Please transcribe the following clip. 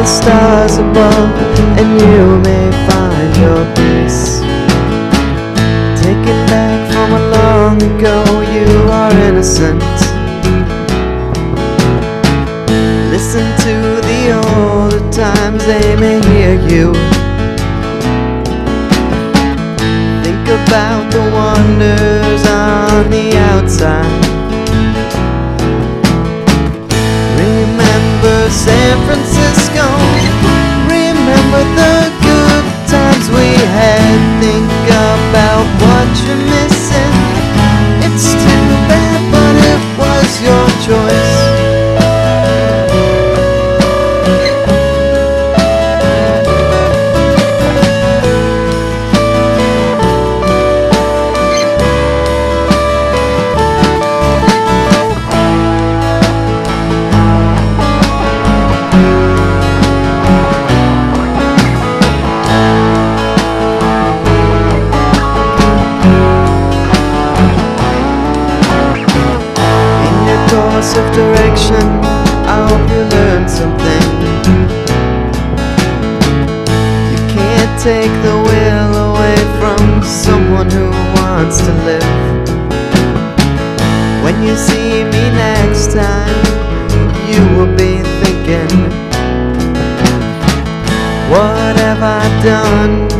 the stars above, and you may find your peace. Taken back from a long ago, you are innocent. Listen to the older times, they may hear you. Think about the wonders on the outside. Remember San Francisco, remember the good times we had. Think about what you're missing. It's too bad, but it was your choice. Of direction, I hope you learned something. You can't take the will away from someone who wants to live. When you see me next time, you will be thinking, what have I done